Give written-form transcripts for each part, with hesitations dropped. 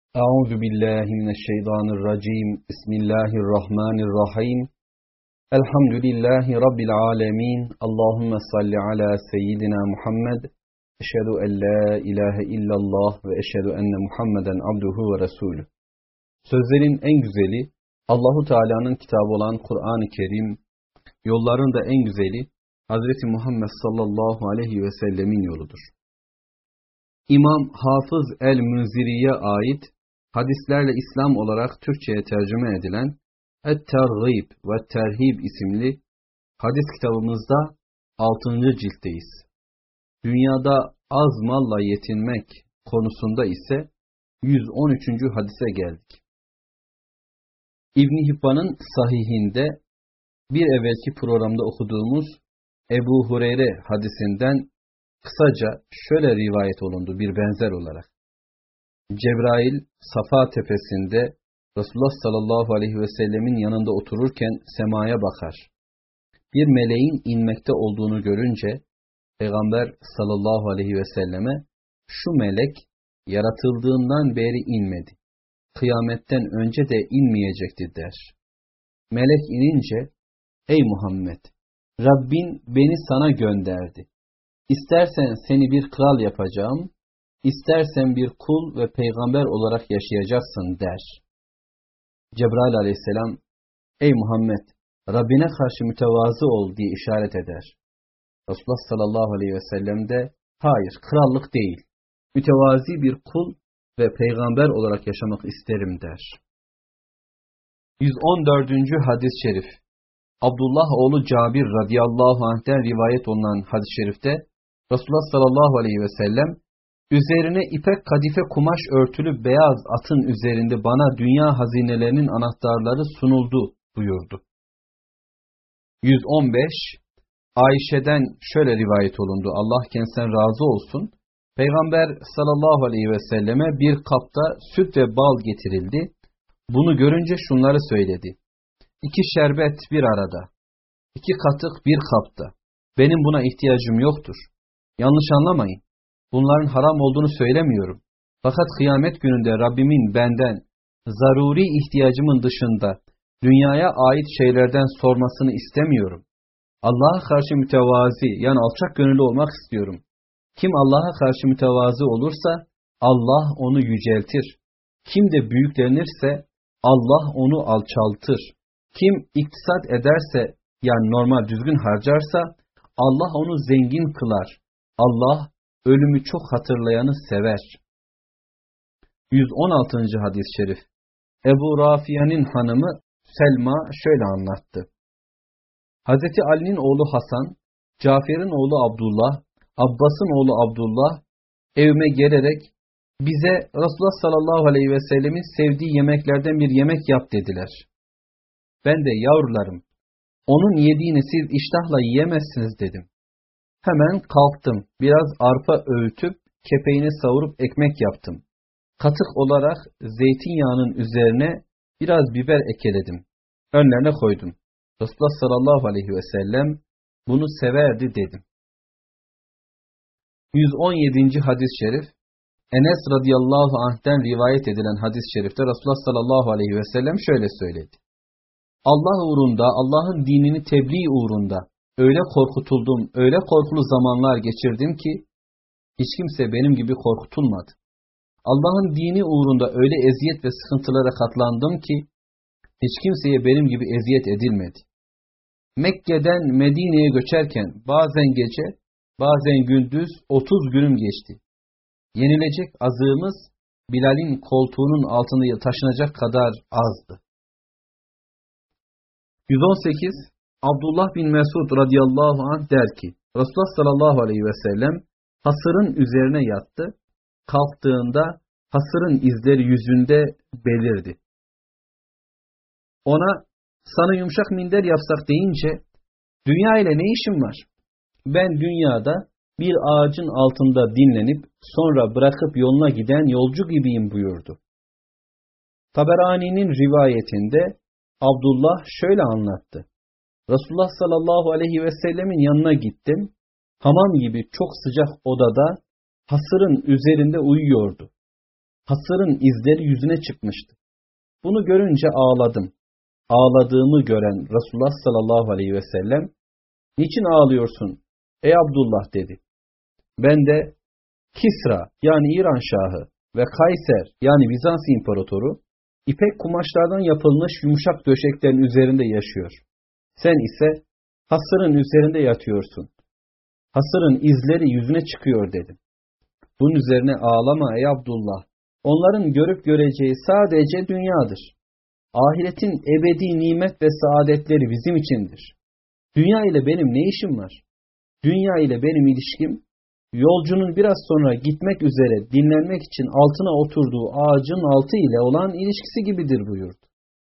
Euzu billahi mineşşeytanirracim. Bismillahirrahmanirrahim. Elhamdülillahi rabbil alamin. Allahumme salli ala seyyidina Muhammed. Eşhedü en la ilahe illallah ve eşhedü enne Muhammeden abduhu ve resulü. Sözlerin en güzeli Allahu Teala'nın kitabı olan Kur'an-ı Kerim, yolların da en güzeli Hazreti Muhammed sallallahu aleyhi ve sellemin yoludur. İmam Hafız el-Münziri'ye ait hadislerle İslam olarak Türkçe'ye tercüme edilen Et-Tergib ve Terhib isimli hadis kitabımızda 6. ciltteyiz. Dünyada az malla yetinmek konusunda ise 113. hadise geldik. İbn Hibban'ın sahihinde bir evvelki programda okuduğumuz Ebu Hureyre hadisinden kısaca şöyle rivayet olundu bir benzer olarak. Cebrail Safa tepesinde Resulullah sallallahu aleyhi ve sellemin yanında otururken semaya bakar. Bir meleğin inmekte olduğunu görünce Peygamber sallallahu aleyhi ve selleme şu melek yaratıldığından beri inmedi. Kıyametten önce de inmeyecekti der. Melek inince ey Muhammed, Rabbin beni sana gönderdi. İstersen seni bir kral yapacağım, istersen bir kul ve peygamber olarak yaşayacaksın der. Cebrail aleyhisselam, ey Muhammed, Rabbine karşı mütevazı ol diye işaret eder. Resulullah sallallahu aleyhi ve sellem de, hayır, krallık değil, mütevazi bir kul ve peygamber olarak yaşamak isterim der. 114. hadis-i şerif. Abdullah oğlu Cabir radıyallahu anh'ten rivayet olunan hadis-i şerifte, Resulullah sallallahu aleyhi ve sellem, üzerine ipek kadife kumaş örtülü beyaz atın üzerinde bana dünya hazinelerinin anahtarları sunuldu buyurdu. 115. Ayşe'den şöyle rivayet olundu. Allah kendisinden razı olsun. Peygamber sallallahu aleyhi ve selleme bir kapta süt ve bal getirildi. Bunu görünce şunları söyledi. 2 şerbet bir arada, 2 katık bir kapta. Benim buna ihtiyacım yoktur. Yanlış anlamayın. Bunların haram olduğunu söylemiyorum. Fakat kıyamet gününde Rabbimin benden zaruri ihtiyacımın dışında dünyaya ait şeylerden sormasını istemiyorum. Allah'a karşı mütevazi, yani alçak gönüllü olmak istiyorum. Kim Allah'a karşı mütevazi olursa Allah onu yüceltir. Kim de büyüklenirse Allah onu alçaltır. Kim iktisat ederse, yani normal düzgün harcarsa Allah onu zengin kılar. Allah ölümü çok hatırlayanı sever. 116. hadis-i şerif. Ebu Rafiye'nin hanımı Selma şöyle anlattı. Hazreti Ali'nin oğlu Hasan, Cafer'in oğlu Abdullah, Abbas'ın oğlu Abdullah evime gelerek bize Resulullah sallallahu aleyhi ve sellemin sevdiği yemeklerden bir yemek yap dediler. Ben de yavrularım, onun yediğini siz iştahla yiyemezsiniz dedim. Hemen kalktım, biraz arpa öğütüp kepeğini savurup ekmek yaptım. Katık olarak zeytinyağının üzerine biraz biber ekeledim. Önlerine koydum. Resulullah sallallahu aleyhi ve sellem bunu severdi dedim. 117. hadis-i şerif. Enes radıyallahu anh'ten rivayet edilen hadis-i şerifte Resulullah sallallahu aleyhi ve sellem şöyle söyledi. Allah uğrunda, Allah'ın dinini tebliğ uğrunda öyle korkutuldum, öyle korkulu zamanlar geçirdim ki hiç kimse benim gibi korkutulmadı. Allah'ın dini uğrunda öyle eziyet ve sıkıntılara katlandım ki hiç kimseye benim gibi eziyet edilmedi. Mekke'den Medine'ye göçerken bazen gece, bazen gündüz 30 günüm geçti. Yenilecek azığımız Bilal'in koltuğunun altında taşınacak kadar azdı. 118. Abdullah bin Mesud radıyallahu anh der ki, Resulullah sallallahu aleyhi ve sellem hasırın üzerine yattı. Kalktığında hasırın izleri yüzünde belirdi. Ona sana yumuşak minder yapsak deyince, dünya ile ne işim var? Ben dünyada bir ağacın altında dinlenip sonra bırakıp yoluna giden yolcu gibiyim buyurdu. Taberani'nin rivayetinde Abdullah şöyle anlattı. Resulullah sallallahu aleyhi ve sellemin yanına gittim. Hamam gibi çok sıcak odada hasırın üzerinde uyuyordu. hasırın izleri yüzüne çıkmıştı. Bunu görünce ağladım. Ağladığımı gören Resulullah sallallahu aleyhi ve sellem, "Niçin ağlıyorsun ey Abdullah?" dedi. Ben de, Kisra yani İran Şahı ve Kayser yani Bizans İmparatoru ipek kumaşlardan yapılmış yumuşak döşeklerin üzerinde yaşıyor. Sen ise hasırın üzerinde yatıyorsun. Hasırın izleri yüzüne çıkıyor dedim. Bunun üzerine, "Ağlama ey Abdullah. Onların görüp göreceği sadece dünyadır. Ahiretin ebedi nimet ve saadetleri bizim içindir. Dünya ile benim ne işim var? Dünya ile benim ilişkim, yolcunun biraz sonra gitmek üzere dinlenmek için altına oturduğu ağacın altı ile olan ilişkisi gibidir" buyurdu.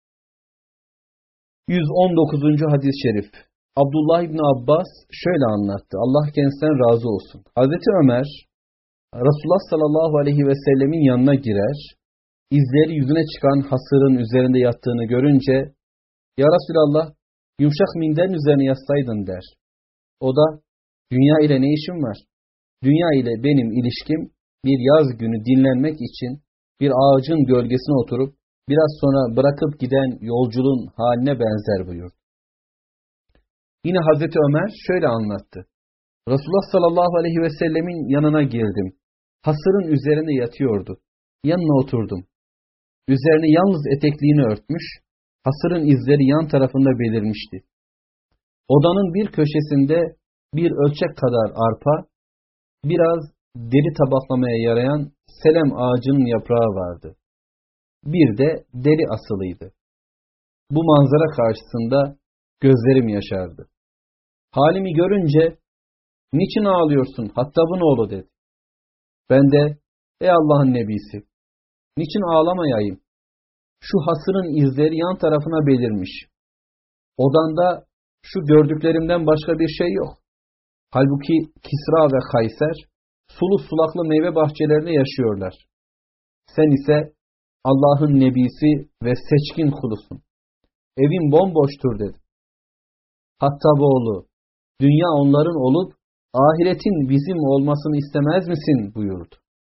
119. hadis-i şerif. Abdullah İbni Abbas şöyle anlattı. Allah kendisinden razı olsun. Hazreti Ömer, Resulullah sallallahu aleyhi ve sellemin yanına girer, izleri yüzüne çıkan hasırın üzerinde yattığını görünce, "Ya Resulallah, yumuşak minderin üzerine yatsaydın" der. O da, "Dünya ile ne işim var? Dünya ile benim ilişkim, bir yaz günü dinlenmek için bir ağacın gölgesine oturup biraz sonra bırakıp giden yolculuğun haline benzer" buyurdu. Yine Hazreti Ömer şöyle anlattı. Resulullah sallallahu aleyhi ve sellemin yanına girdim. Hasırın üzerinde yatıyordu. Yanına oturdum. Üzerine yalnız etekliğini örtmüş, hasırın izleri yan tarafında belirmişti. Odanın bir köşesinde bir ölçek kadar arpa, biraz deri tabaklamaya yarayan selem ağacının yaprağı vardı. Bir de deri asılıydı. Bu manzara karşısında gözlerim yaşardı. Halimi görünce, "Niçin ağlıyorsun Hattab'ın oğlu?" dedi. Ben de, "Ey Allah'ın nebisi, niçin ağlamayayım? Şu hasırın izleri yan tarafına belirmiş. Odanda şu gördüklerimden başka bir şey yok. Halbuki Kisra ve Kayser sulu sulaklı meyve bahçelerinde yaşıyorlar. Sen ise Allah'ın nebisi ve seçkin kulusun. Evin bomboştur" dedi. "Hattaboğlu, dünya onların olup ahiretin bizim olmasını istemez misin?" buyurdu.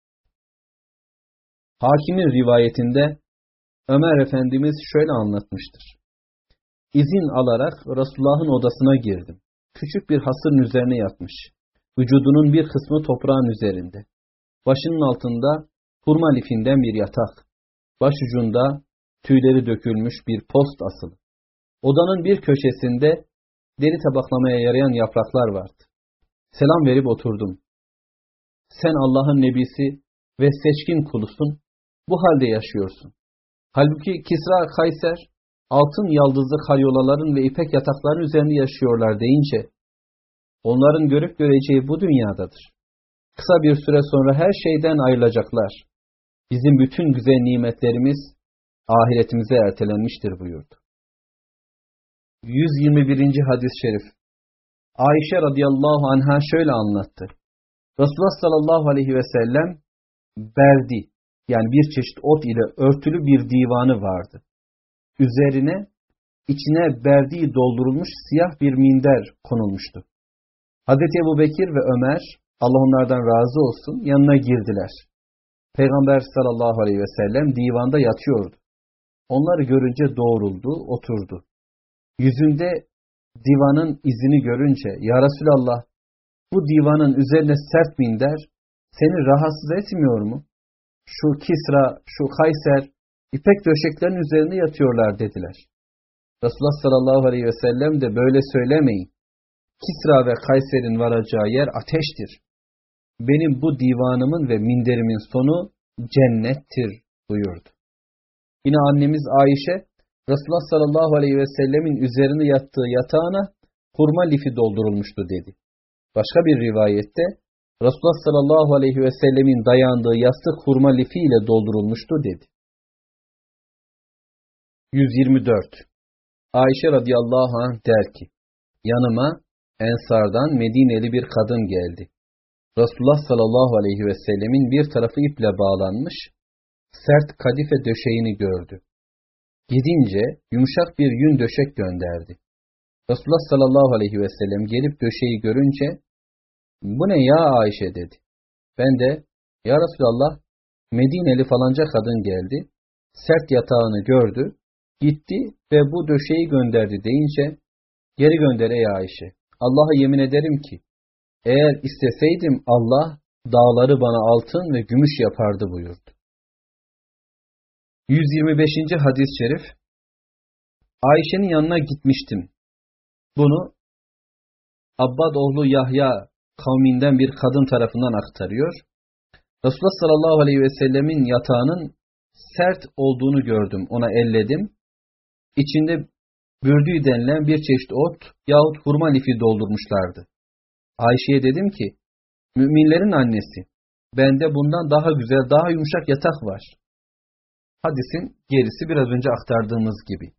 Hakim'in rivayetinde Ömer Efendimiz şöyle anlatmıştır. İzin alarak Resulullah'ın odasına girdim. Küçük bir hasırın üzerine yatmış. Vücudunun bir kısmı toprağın üzerinde. Başının altında hurma lifinden bir yatak. Başucunda tüyleri dökülmüş bir post asılı. Odanın bir köşesinde deri tabaklamaya yarayan yapraklar vardı. Selam verip oturdum. "Sen Allah'ın nebisi ve seçkin kulusun, bu halde yaşıyorsun. Halbuki Kisra Kayser, altın yaldızlı karyolaların ve ipek yatakların üzerinde yaşıyorlar" deyince, "Onların görüp göreceği bu dünyadadır. Kısa bir süre sonra her şeyden ayrılacaklar. Bizim bütün güzel nimetlerimiz ahiretimize ertelenmiştir" buyurdu. 121. hadis-i şerif. Ayşe radıyallahu anha şöyle anlattı. Resulullah sallallahu aleyhi ve sellem berdi, yani bir çeşit ot ile örtülü bir divanı vardı. Üzerine içine berdi doldurulmuş siyah bir minder konulmuştu. Hazreti Ebubekir ve Ömer, Allah onlardan razı olsun, yanına girdiler. Peygamber sallallahu aleyhi ve sellem divanda yatıyordu. Onları görünce doğruldu, oturdu. Yüzünde divanın izini görünce, "Ya Resulallah, bu divanın üzerine sert minder seni rahatsız etmiyor mu? Şu Kisra, şu Kayser, ipek döşeklerin üzerinde yatıyorlar" dediler. Resulullah sallallahu aleyhi ve sellem de, "Böyle söylemeyin. Kisra ve Kayser'in varacağı yer ateştir. Benim bu divanımın ve minderimin sonu cennettir" buyurdu. Yine annemiz Ayşe, Resulullah sallallahu aleyhi ve sellemin üzerinde yattığı yatağına hurma lifi doldurulmuştu dedi. Başka bir rivayette Resulullah sallallahu aleyhi ve sellemin dayandığı yastık hurma lifi ile doldurulmuştu dedi. 124. Ayşe radıyallahu anh der ki, "Yanıma Ensardan Medineli bir kadın geldi. Resulullah sallallahu aleyhi ve sellemin bir tarafı iple bağlanmış, sert kadife döşeğini gördü. Gidince yumuşak bir yün döşek gönderdi. Resulullah sallallahu aleyhi ve sellem gelip döşeği görünce, "Bu ne ya Ayşe?" dedi. Ben de, "Ya Resulallah, Medineli falanca kadın geldi, sert yatağını gördü, gitti ve bu döşeği gönderdi deyince, geri gönder ey Ayşe, Allah'a yemin ederim ki, eğer isteseydim Allah dağları bana altın ve gümüş yapardı buyurdu. 125. hadis-i şerif, Ayşe'nin yanına gitmiştim. Bunu Abbad oğlu Yahya kavminden bir kadın tarafından aktarıyor. Resulullah sallallahu aleyhi ve sellemin yatağının sert olduğunu gördüm. Ona elledim. İçinde bürdüğü denilen bir çeşit ot yahut hurma lifi doldurmuşlardı. Ayşe'ye dedim ki, müminlerin annesi, bende bundan daha güzel, daha yumuşak yatak var. Hadisin gerisi biraz önce aktardığımız gibi.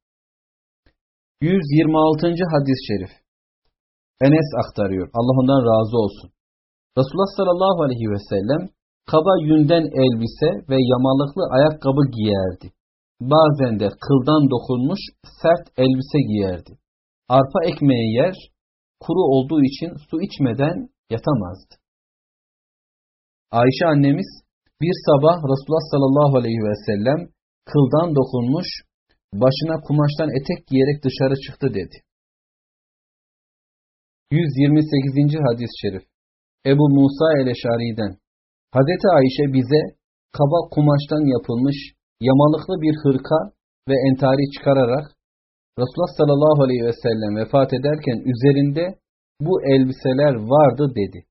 126. hadis-i şerif. Enes aktarıyor. Allah ondan razı olsun. Resulullah sallallahu aleyhi ve sellem kaba yünden elbise ve yamalıklı ayakkabı giyerdi. Bazen de kıldan dokunmuş sert elbise giyerdi. Arpa ekmeği yer, kuru olduğu için su içmeden yatamazdı. Ayşe annemiz bir sabah Resulullah sallallahu aleyhi ve sellem kıldan dokunmuş, başına kumaştan etek giyerek dışarı çıktı dedi. 128. hadis-i şerif. Ebu Musa el-Eşari'den. Hazreti Ayşe bize kaba kumaştan yapılmış yamalıklı bir hırka ve entari çıkararak Resulullah sallallahu aleyhi ve sellem vefat ederken üzerinde bu elbiseler vardı dedi.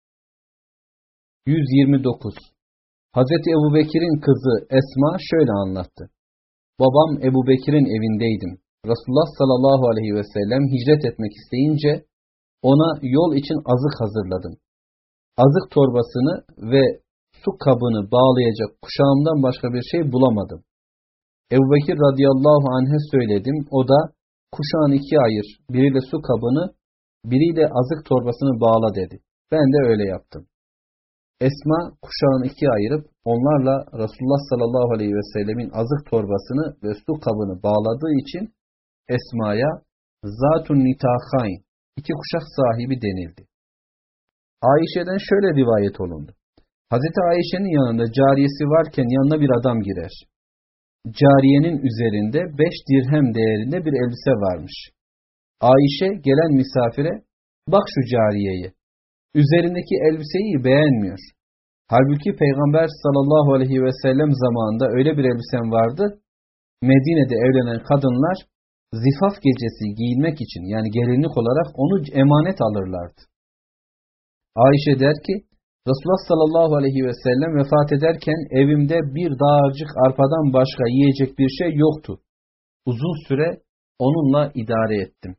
129. Hazreti Ebubekir'in kızı Esma şöyle anlattı. Babam Ebubekir'in evindeydim. Resulullah sallallahu aleyhi ve sellem hicret etmek isteyince ona yol için azık hazırladım. Azık torbasını ve su kabını bağlayacak kuşağımdan başka bir şey bulamadım. Ebubekir radıyallahu anh'e söyledim. O da kuşağını ikiye ayır. Biriyle su kabını, biriyle azık torbasını bağla dedi. Ben de öyle yaptım. Esma kuşağını ikiye ayırıp onlarla Resulullah sallallahu aleyhi ve sellemin azık torbasını ve su kabını bağladığı için Esma'ya Zatun Nitakayn, iki kuşak sahibi denildi. Ayşe'den şöyle rivayet olundu. Hazreti Ayşe'nin yanında cariyesi varken yanına bir adam girer. Cariyenin üzerinde 5 dirhem değerinde bir elbise varmış. Ayşe gelen misafire, bak şu cariyeye, üzerindeki elbiseyi beğenmiyor. Halbuki Peygamber sallallahu aleyhi ve sellem zamanında öyle bir elbisen vardı. Medine'de evlenen kadınlar zifaf gecesi giyinmek için, yani gelinlik olarak onu emanet alırlardı. Ayşe der ki, Resulullah sallallahu aleyhi ve sellem vefat ederken evimde bir dağarcık arpadan başka yiyecek bir şey yoktu. Uzun süre onunla idare ettim.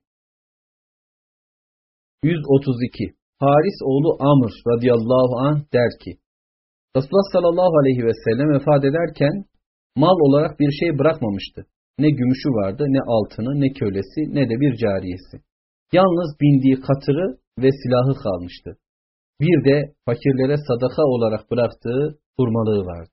132. Haris oğlu Amr radıyallahu anh der ki, Resulullah sallallahu aleyhi ve sellem vefat ederken mal olarak bir şey bırakmamıştı. Ne gümüşü vardı, ne altını, ne kölesi, ne de bir cariyesi. Yalnız bindiği katırı ve silahı kalmıştı. Bir de fakirlere sadaka olarak bıraktığı hurmalığı vardı.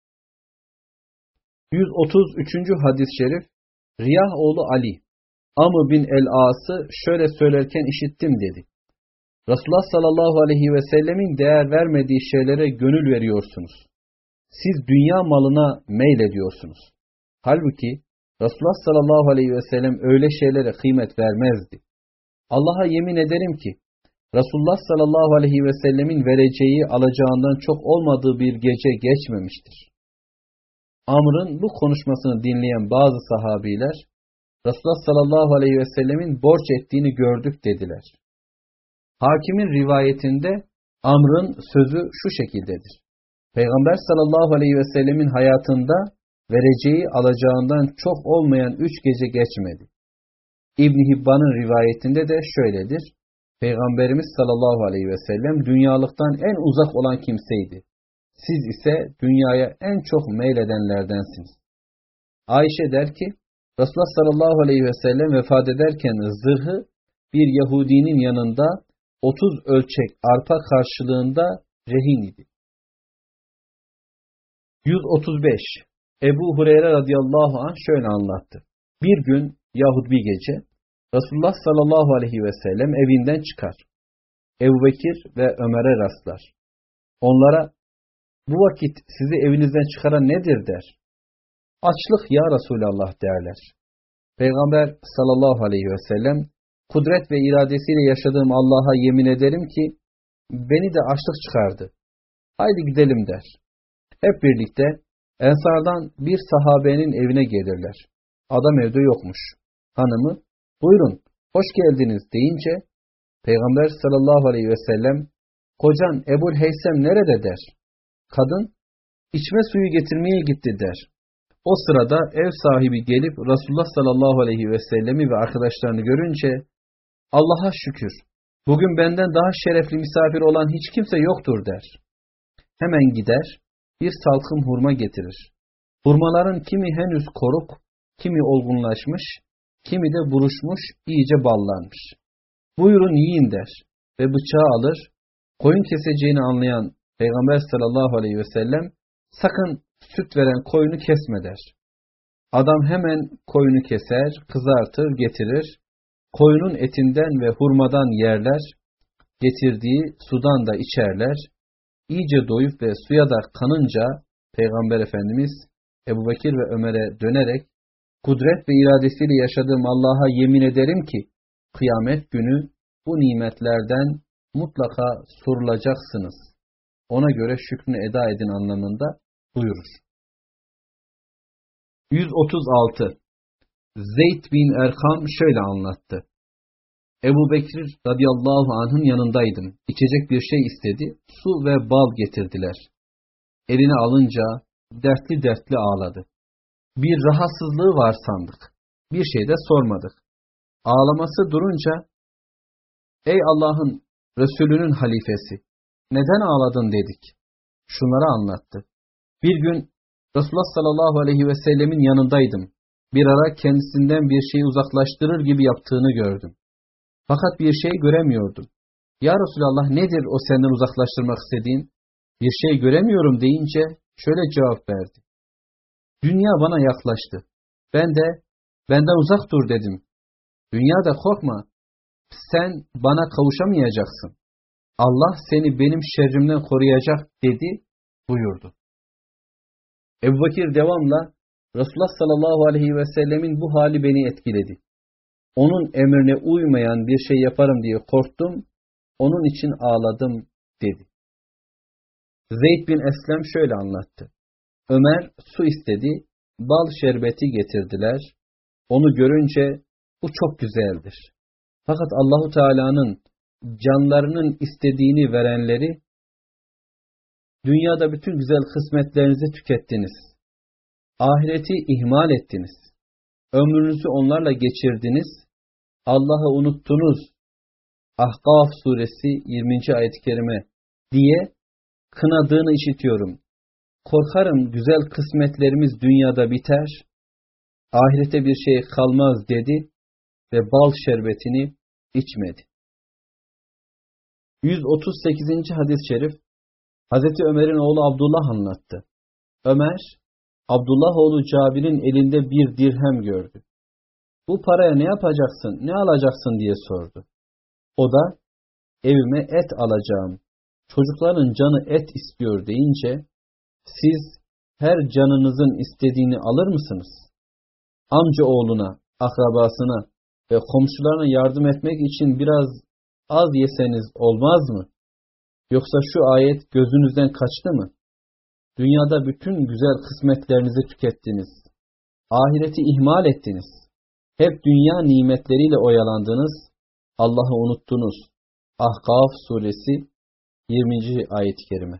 133. hadis-i şerif. Riyah oğlu Ali, Amr bin el-As'ı şöyle söylerken işittim dedi. Resulullah sallallahu aleyhi ve sellemin değer vermediği şeylere gönül veriyorsunuz. Siz dünya malına meylediyorsunuz. Halbuki Resulullah sallallahu aleyhi ve sellem öyle şeylere kıymet vermezdi. Allah'a yemin ederim ki Resulullah sallallahu aleyhi ve sellemin vereceği alacağından çok olmadığı bir gece geçmemiştir. Amr'ın bu konuşmasını dinleyen bazı sahabiler Resulullah sallallahu aleyhi ve sellemin borç ettiğini gördük dediler. Hakimin rivayetinde Amr'ın sözü şu şekildedir. Peygamber sallallahu aleyhi ve sellemin hayatında vereceği alacağından çok olmayan 3 gece geçmedi. İbn Hibban'ın rivayetinde de şöyledir. Peygamberimiz sallallahu aleyhi ve sellem dünyalıktan en uzak olan kimseydi. Siz ise dünyaya en çok meyledenlerdensiniz. Ayşe der ki, Resulullah sallallahu aleyhi ve sellem vefat ederken zırhı bir Yahudinin yanında 30 ölçek arpa karşılığında rehin idi. 135. Ebu Hureyre radıyallahu anh şöyle anlattı. Bir gün yahut bir gece Resulullah sallallahu aleyhi ve sellem evinden çıkar. Ebubekir ve Ömer'e rastlar. Onlara bu vakit sizi evinizden çıkaran nedir der. Açlık ya Resulallah derler. Peygamber sallallahu aleyhi ve sellem, kudret ve iradesiyle yaşadığım Allah'a yemin ederim ki beni de açlık çıkardı. Haydi gidelim der. Hep birlikte Ensardan bir sahabenin evine gelirler. Adam evde yokmuş. Hanımı, buyurun, hoş geldiniz deyince, Peygamber sallallahu aleyhi ve sellem, kocan Ebul Heysem nerede der. Kadın, içme suyu getirmeye gitti der. O sırada ev sahibi gelip Resulullah sallallahu aleyhi ve sellemi ve arkadaşlarını görünce, Allah'a şükür, bugün benden daha şerefli misafir olan hiç kimse yoktur der. Hemen gider, bir salkım hurma getirir. Hurmaların kimi henüz koruk, kimi olgunlaşmış, kimi de buruşmuş, iyice ballanmış. Buyurun yiyin der ve bıçağı alır, koyun keseceğini anlayan Peygamber sallallahu aleyhi ve sellem, sakın süt veren koyunu kesme der. Adam hemen koyunu keser, kızartır, getirir, koyunun etinden ve hurmadan yerler, getirdiği sudan da içerler, iyice doyup ve suya da kanınca Peygamber Efendimiz Ebubekir ve Ömer'e dönerek, kudret ve iradesiyle yaşadığım Allah'a yemin ederim ki, kıyamet günü bu nimetlerden mutlaka sorulacaksınız. Ona göre şükrünü eda edin anlamında buyurur. 136. Zeyd bin Erkam şöyle anlattı. Ebu Bekir radıyallahu anh'ın yanındaydım. İçecek bir şey istedi. Su ve bal getirdiler. Eline alınca dertli dertli ağladı. Bir rahatsızlığı var sandık. Bir şey de sormadık. Ağlaması durunca, ey Allah'ın Resulünün halifesi, neden ağladın dedik. Şunları anlattı. Bir gün Resulullah sallallahu aleyhi ve sellemin yanındaydım. Bir ara kendisinden bir şeyi uzaklaştırır gibi yaptığını gördüm. Fakat bir şey göremiyordum. Ya Resulallah, nedir o senden uzaklaştırmak istediğin? Bir şey göremiyorum deyince şöyle cevap verdi. Dünya bana yaklaştı. Ben de benden uzak dur dedim. Dünya da korkma. Sen bana kavuşamayacaksın. Allah seni benim şerrimden koruyacak dedi buyurdu. Ebu Bekir devamla Resulullah sallallahu aleyhi ve sellemin bu hali beni etkiledi. Onun emrine uymayan bir şey yaparım diye korktum. Onun için ağladım dedi. Zeyd bin Eslem şöyle anlattı. Ömer su istedi, bal şerbeti getirdiler. Onu görünce bu çok güzeldir. Fakat Allahu Teala'nın canlarının istediğini verenleri, dünyada bütün güzel kısmetlerinizi tükettiniz. Ahireti ihmal ettiniz. Ömrünüzü onlarla geçirdiniz. Allah'ı unuttunuz. Ahkaf suresi 20. ayet-i kerime diye kınadığını işitiyorum. Korkarım güzel kısmetlerimiz dünyada biter, ahirete bir şey kalmaz dedi ve bal şerbetini içmedi. 138. hadis-i şerif, Hazreti Ömer'in oğlu Abdullah anlattı. Ömer, Abdullah oğlu Cabir'in elinde bir dirhem gördü. Bu paraya ne yapacaksın, ne alacaksın diye sordu. O da, evime et alacağım, çocukların canı et istiyor deyince, siz her canınızın istediğini alır mısınız? Amca oğluna, akrabasına ve komşularına yardım etmek için biraz az yeseniz olmaz mı? Yoksa şu ayet gözünüzden kaçtı mı? Dünyada bütün güzel kısmetlerinizi tükettiniz. Ahireti ihmal ettiniz. Hep dünya nimetleriyle oyalandınız. Allah'ı unuttunuz. Ahkaf suresi 20. ayet-i kerime.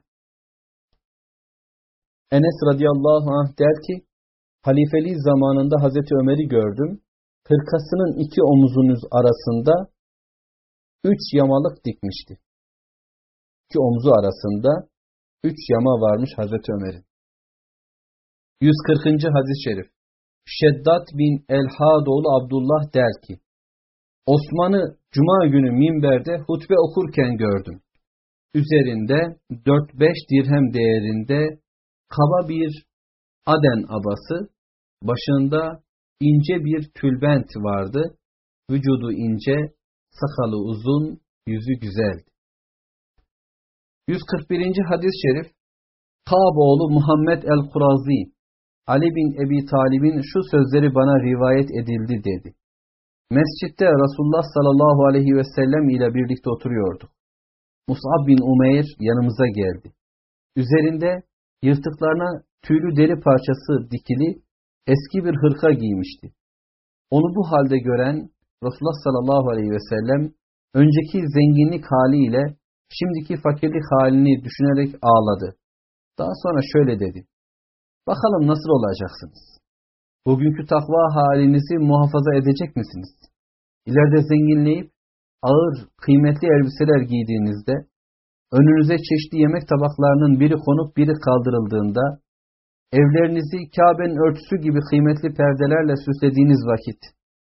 Enes radıyallahu anh der ki, halifeliği zamanında Hazreti Ömer'i gördüm. Hırkasının iki omuzunuz arasında 3 yamalık dikmişti. İki omuzu arasında 3 yama varmış Hazreti Ömer'in. 140. hadis-i şerif. Şeddat bin El-Hadoğlu Abdullah der ki, Osman'ı cuma günü minberde hutbe okurken gördüm. Üzerinde 4-5 dirhem değerinde kaba bir Aden abası, başında ince bir tülbent vardı, vücudu ince, sakalı uzun, yüzü güzeldi. 141. hadis-i şerif, Kâb oğlu Muhammed el-Kurazi, Ali bin Ebi Talib'in şu sözleri bana rivayet edildi dedi. Mescitte Resulullah sallallahu aleyhi ve sellem ile birlikte oturuyorduk. Mus'ab bin Umeyr yanımıza geldi. Üzerinde yırtıklarına tüylü deri parçası dikili eski bir hırka giymişti. Onu bu halde gören Resulullah sallallahu aleyhi ve sellem önceki zenginlik haliyle şimdiki fakirlik halini düşünerek ağladı. Daha sonra şöyle dedi. Bakalım nasıl olacaksınız? Bugünkü takva halinizi muhafaza edecek misiniz? İleride zenginleyip ağır, kıymetli elbiseler giydiğinizde, önünüze çeşitli yemek tabaklarının biri konup biri kaldırıldığında, evlerinizi Kabe'nin örtüsü gibi kıymetli perdelerle süslediğiniz vakit,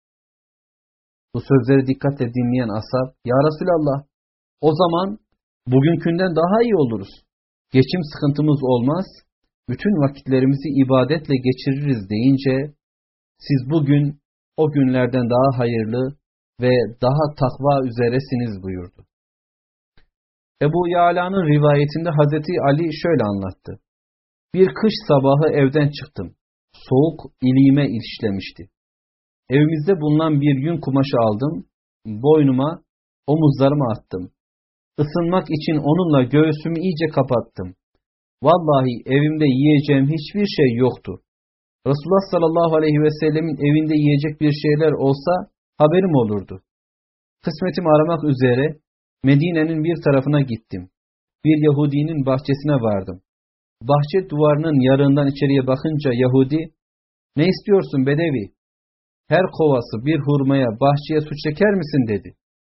bu sözleri dikkatle dinleyen ashab, Ya Resulallah, o zaman bugünkünden daha iyi oluruz. Geçim sıkıntımız olmaz, bütün vakitlerimizi ibadetle geçiririz deyince, siz bugün o günlerden daha hayırlı ve daha takva üzeresiniz buyurdu. Ebu Ya'la'nın rivayetinde Hazreti Ali şöyle anlattı. Bir kış sabahı evden çıktım. Soğuk iliğime işlemişti. Evimizde bulunan bir yün kumaşı aldım, boynuma, omuzlarıma attım. Isınmak için onunla göğsümü iyice kapattım. Vallahi evimde yiyeceğim hiçbir şey yoktu. Resulullah sallallahu aleyhi ve sellemin evinde yiyecek bir şeyler olsa haberim olurdu. Kısmetimi aramak üzere Medine'nin bir tarafına gittim. Bir Yahudinin bahçesine vardım. Bahçe duvarının yarığından içeriye bakınca Yahudi, "Ne istiyorsun Bedevi? Her kovası bir hurmaya bahçeye su çeker misin?" dedi.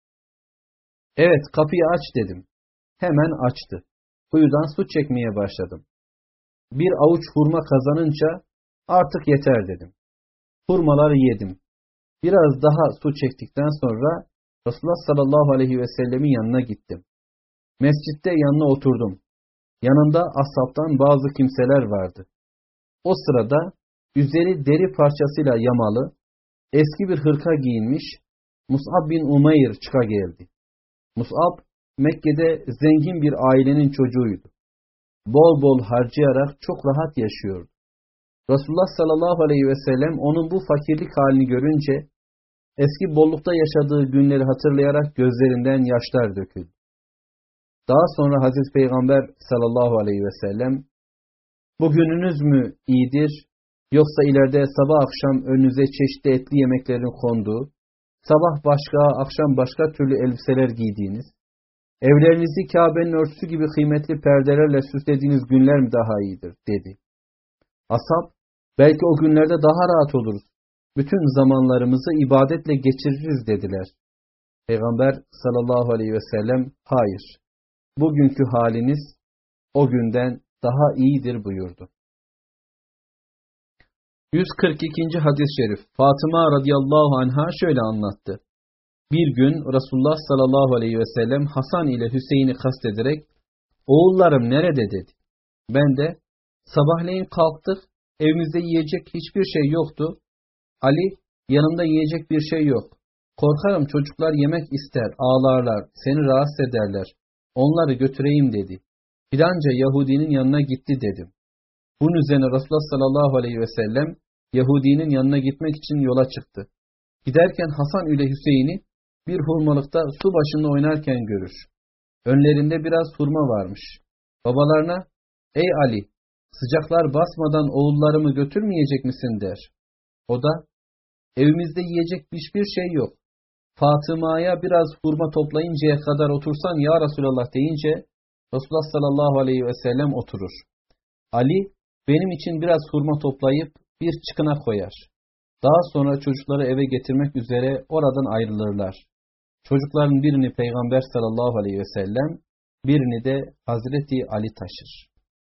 "Evet, kapıyı aç" dedim. Hemen açtı. Kuyudan su çekmeye başladım. Bir avuç hurma kazanınca artık yeter dedim. Hurmaları yedim. Biraz daha su çektikten sonra Resulullah sallallahu aleyhi ve sellemin yanına gittim. Mescitte yanına oturdum. Yanında ashabtan bazı kimseler vardı. O sırada üzeri deri parçasıyla yamalı, eski bir hırka giyinmiş Mus'ab bin Umeyr çıka geldi. Mus'ab, Mekke'de zengin bir ailenin çocuğuydu. Bol bol harcayarak çok rahat yaşıyordu. Resulullah sallallahu aleyhi ve sellem onun bu fakirlik halini görünce eski bollukta yaşadığı günleri hatırlayarak gözlerinden yaşlar döküldü. Daha sonra Hazreti Peygamber sallallahu aleyhi ve sellem, "Bugününüz mü iyidir, yoksa ileride sabah akşam önünüze çeşitli etli yemeklerin konduğu, sabah başka, akşam başka türlü elbiseler giydiğiniz, evlerinizi Kabe'nin örtüsü gibi kıymetli perdelerle süslediğiniz günler mi daha iyidir?" dedi. Ashab, "Belki o günlerde daha rahat oluruz. Bütün zamanlarımızı ibadetle geçiririz" dediler. Peygamber sallallahu aleyhi ve sellem, "Hayır, bugünkü haliniz o günden daha iyidir" buyurdu. 142. hadis-i şerif. Fatıma radıyallahu anha şöyle anlattı. Bir gün Resulullah sallallahu aleyhi ve sellem Hasan ile Hüseyin'i kastederek, "Oğullarım nerede?" dedi. Ben de, "Sabahleyin kalktık, evimizde yiyecek hiçbir şey yoktu. Ali, yanımda yiyecek bir şey yok. Korkarım çocuklar yemek ister, ağlarlar, seni rahatsız ederler. Onları götüreyim" dedi. Filanca Yahudinin yanına gitti dedim. Bunun üzerine Resulullah sallallahu aleyhi ve sellem Yahudinin yanına gitmek için yola çıktı. Giderken Hasan ile Hüseyin'i bir hurmalıkta su başında oynarken görür. Önlerinde biraz hurma varmış. Babalarına, "Ey Ali, sıcaklar basmadan oğullarımı götürmeyecek misin?" der. O da, "Evimizde yiyecek hiçbir şey yok. Fatıma'ya biraz hurma toplayıncaya kadar otursan ya Resulallah" deyince Resulullah sallallahu aleyhi ve sellem oturur. Ali, benim için biraz hurma toplayıp bir çıkına koyar. Daha sonra çocukları eve getirmek üzere oradan ayrılırlar. Çocukların birini Peygamber sallallahu aleyhi ve sellem, birini de Hazreti Ali taşır.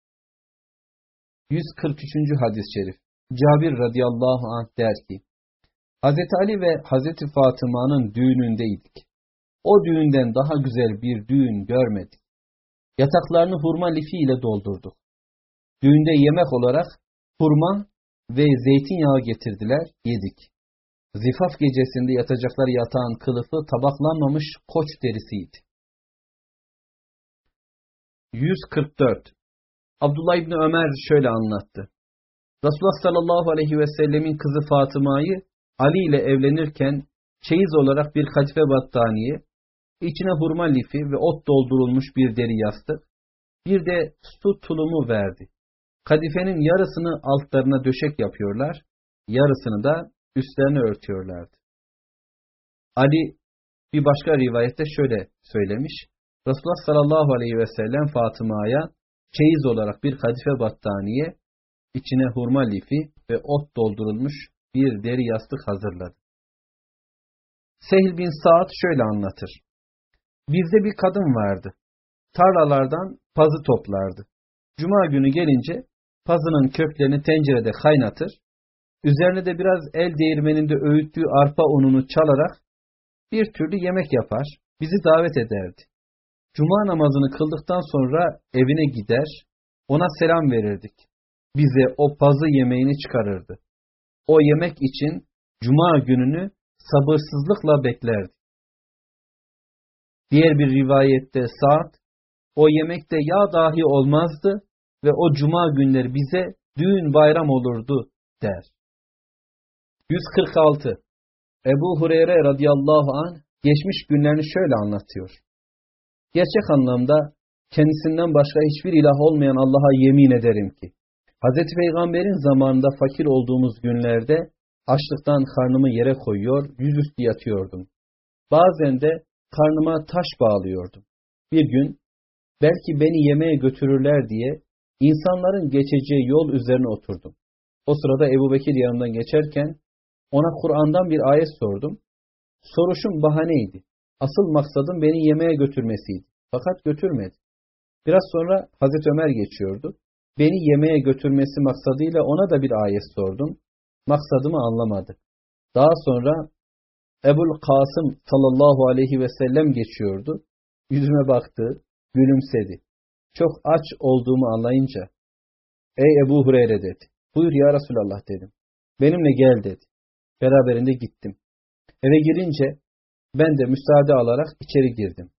143. hadis-i şerif. Cabir radıyallahu anh der ki, Hazreti Ali ve Hazreti Fatıma'nın düğünündeydik. O düğünden daha güzel bir düğün görmedik. Yataklarını hurma lifi ile doldurduk. Düğünde yemek olarak hurma ve zeytinyağı getirdiler, yedik. Zifaf gecesinde yatacakları yatağın kılıfı tabaklanmamış koç derisiydi. 144. Abdullah İbni Ömer şöyle anlattı. Resulullah sallallahu aleyhi ve sellemin kızı Fatıma'yı Ali ile evlenirken çeyiz olarak bir kadife battaniye, içine hurma lifi ve ot doldurulmuş bir deri yastık, bir de su tulumu verdi. Kadifenin yarısını altlarına döşek yapıyorlar, yarısını da üstlerine örtüyorlardı. Ali bir başka rivayette şöyle söylemiş. Resulullah sallallahu aleyhi ve sellem Fatıma'ya çeyiz olarak bir kadife battaniye, içine hurma lifi ve ot doldurulmuş bir deri yastık hazırladı. Sehl bin Sa'd şöyle anlatır. Bizde bir kadın vardı. Tarlalardan pazı toplardı. Cuma günü gelince pazının köklerini tencerede kaynatır, üzerine de biraz el değirmeninde öğüttüğü arpa ununu çalarak bir türlü yemek yapar, bizi davet ederdi. Cuma namazını kıldıktan sonra evine gider, ona selam verirdik. Bize o pazı yemeğini çıkarırdı. O yemek için Cuma gününü sabırsızlıkla beklerdi. Diğer bir rivayette Sa'd, o yemekte yağ dahi olmazdı ve o Cuma günleri bize düğün bayram olurdu der. 146. Ebu Hureyre radıyallahu anh geçmiş günlerini şöyle anlatıyor. Gerçek anlamda kendisinden başka hiçbir ilah olmayan Allah'a yemin ederim ki, Hz. Peygamber'in zamanında fakir olduğumuz günlerde açlıktan karnımı yere koyuyor, yüzüstü yatıyordum. Bazen de karnıma taş bağlıyordum. Bir gün belki beni yemeğe götürürler diye insanların geçeceği yol üzerine oturdum. O sırada Ebu Bekir yanımdan geçerken ona Kur'an'dan bir ayet sordum. Soruşum bahaneydi. Asıl maksadım beni yemeğe götürmesiydi. Fakat götürmedi. Biraz sonra Hazreti Ömer geçiyordu. Beni yemeğe götürmesi maksadıyla ona da bir ayet sordum. Maksadımı anlamadı. Daha sonra Ebul Kasım sallallahu aleyhi ve sellem geçiyordu. Yüzüme baktı, gülümsedi. Çok aç olduğumu anlayınca, ey Ebu Hureyre dedi. Buyur ya Resulallah dedim. Benimle gel dedi. Beraberinde gittim. Eve girince ben de müsaade alarak içeri girdim.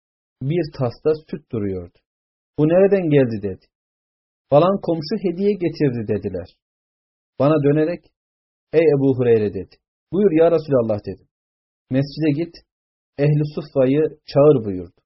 Bir tasta süt duruyordu. Bu nereden geldi dedi. Falan komşu hediye getirdi dediler. Bana dönerek ey Ebu Hureyre dedi. Buyur ya Resulallah dedim. Mescide git, Ehl-i Suffa'yı çağır buyurdu.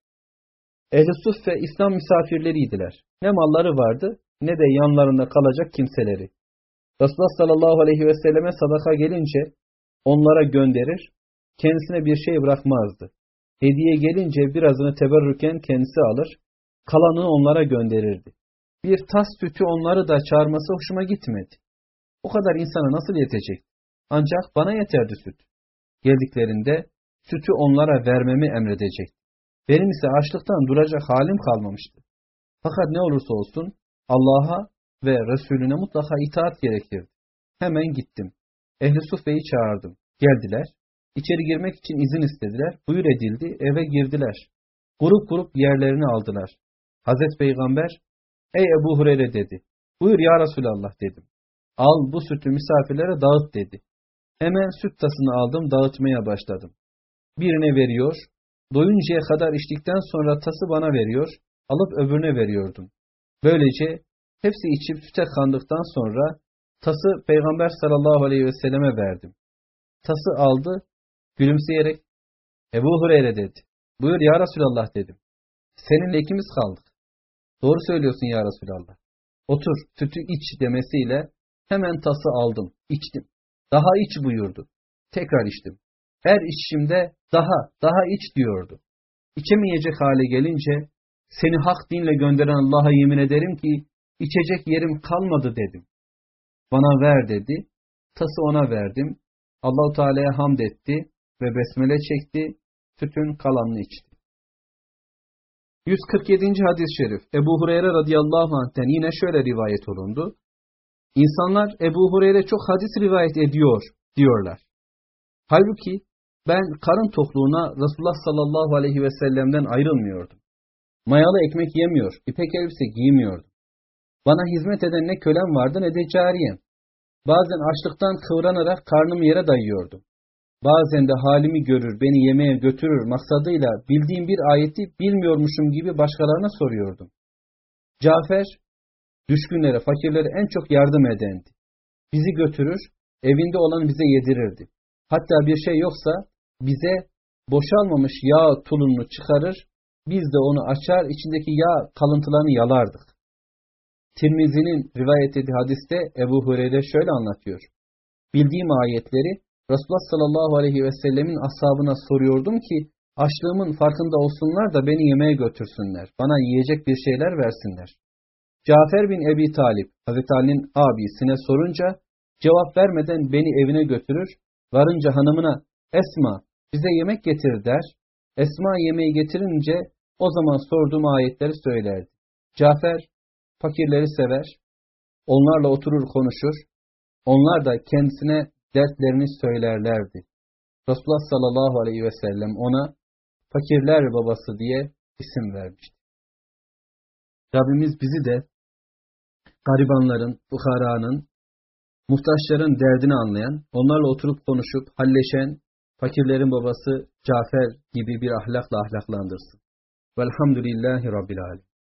Ehl-i Suffe İslam misafirleriydiler. Ne malları vardı ne de yanlarında kalacak kimseleri. Resulullah sallallahu aleyhi ve selleme sadaka gelince onlara gönderir, kendisine bir şey bırakmazdı. Hediye gelince birazını teberrüken kendisi alır, kalanını onlara gönderirdi. Bir tas sütü onları da çağırması hoşuma gitmedi. O kadar insana nasıl yetecek? Ancak bana yeterdi süt. Geldiklerinde sütü onlara vermemi emredecek. Benim ise açlıktan duracak halim kalmamıştı. Fakat ne olursa olsun Allah'a ve Resulüne mutlaka itaat gerekirdi. Hemen gittim. Ehl-i Suffe'yi çağırdım. Geldiler. İçeri girmek için izin istediler. Buyur edildi. Eve girdiler. Grup grup yerlerini aldılar. Hazreti Peygamber, ey Ebu Hureyre dedi. Buyur ya Resulallah dedim. Al bu sütü misafirlere dağıt dedi. Hemen süt tasını aldım, dağıtmaya başladım. Birine veriyor, doyuncaya kadar içtikten sonra tası bana veriyor, alıp öbürüne veriyordum. Böylece hepsi içip süte kandıktan sonra tası Peygamber sallallahu aleyhi ve selleme verdim. Tası aldı, gülümseyerek Ebu Hureyre dedi. Buyur ya Resulallah dedim. Seninle ikimiz kaldık. Doğru söylüyorsun ya Resulallah. Otur, sütü iç demesiyle hemen tası aldım, içtim. Daha iç buyurdu. Tekrar içtim. Her içişimde daha iç diyordu. İçemeyecek hale gelince seni hak dinle gönderen Allah'a yemin ederim ki içecek yerim kalmadı dedim. Bana ver dedi. Tası ona verdim. Allah-u Teala'ya hamd etti ve besmele çekti. Sütün kalanını içti. 147. hadis-i şerif. Ebu Hureyre radıyallahu anh'ten yine şöyle rivayet olundu. İnsanlar Ebu Hureyre çok hadis rivayet ediyor diyorlar. Halbuki ben karın tokluğuna Resulullah sallallahu aleyhi ve sellem'den ayrılmıyordum. Mayalı ekmek yemiyor, ipek elbise giymiyordum. Bana hizmet eden ne kölem vardı ne de cariyem. Bazen açlıktan kıvranarak karnımı yere dayıyordum. Bazen de halimi görür, beni yemeğe götürür maksadıyla bildiğim bir ayeti bilmiyormuşum gibi başkalarına soruyordum. Cafer, düşkünlere, fakirlere en çok yardım edendi. Bizi götürür, evinde olan bize yedirirdi. Hatta bir şey yoksa bize boşalmamış yağ tulumunu çıkarır, biz de onu açar, içindeki yağ kalıntılarını yalardık. Tirmizi'nin rivayet ettiği hadiste Ebu Hureyre şöyle anlatıyor. Bildiğim ayetleri Resulullah sallallahu aleyhi ve sellemin ashabına soruyordum ki açlığımın farkında olsunlar da beni yemeğe götürsünler. Bana yiyecek bir şeyler versinler. Cafer bin Ebi Talip, Hazreti Ali'nin abisine sorunca cevap vermeden beni evine götürür, varınca hanımına Esma bize yemek getir der. Esma yemeği getirince o zaman sorduğum ayetleri söylerdi. Cafer fakirleri sever, onlarla oturur konuşur, onlar da kendisine dertlerini söylerlerdi. Resulullah sallallahu aleyhi ve sellem ona fakirler babası diye isim vermişti. Rabbimiz bizi de garibanların, fukaranın, muhtaçların derdini anlayan, onlarla oturup konuşup halleşen, fakirlerin babası Cafer gibi bir ahlakla ahlaklandırsın. Velhamdülillahi Rabbil Alemin.